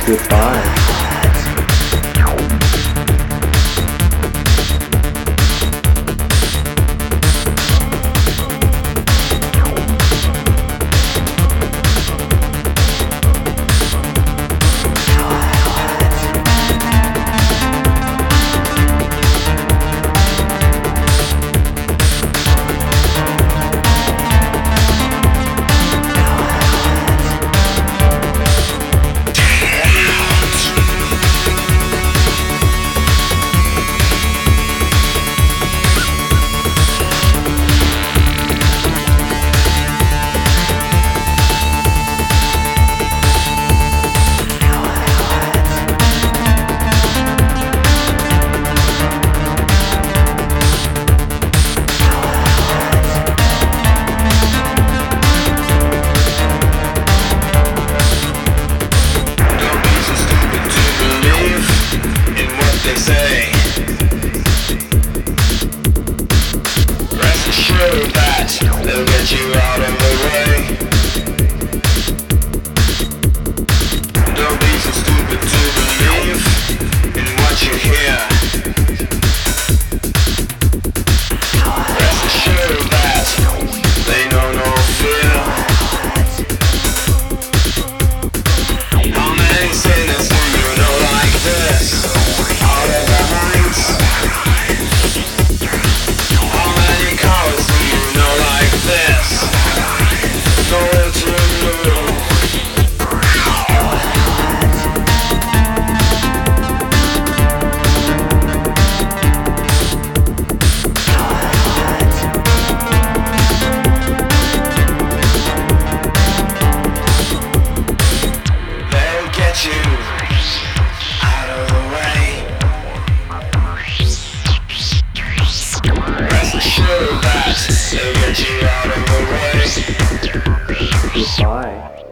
Goodbye. They'll get you out of the way. Don't be so stupid to believe in what you hear. Rest assured that they know no fear. How many sinners do you know like this? Out of their minds. How many cowards do you know like this? Nowhere to move. They'll get you out of the way. Rest assured that they'll get you out of the way. Goodbye.